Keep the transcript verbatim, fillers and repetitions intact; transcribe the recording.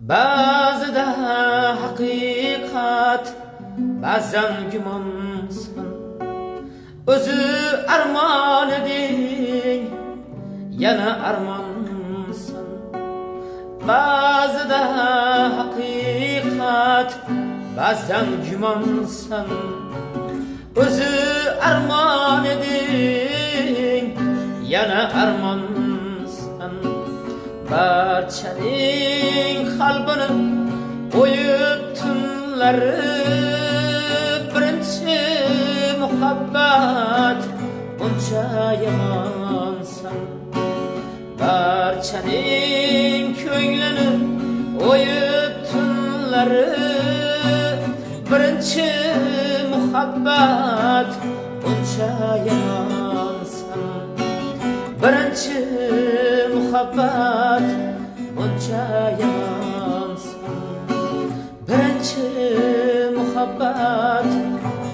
Ba'zida haqiqat, ba'zan gumonsan. O'zi armon eding, yana armonsan. Ba'zida haqiqat, ba'zan gumonsan. O'zi armon eding, yana armonsan. Barchaning qalbini o'yib tunlari, birinchi muhabbat buncha yomonsan. Barchaning ko'nglini o'yib tunlari, birinchi muhabbat buncha yomonsan. Birinchi muhabbat buncha yomonsan. Birinchi muhabbat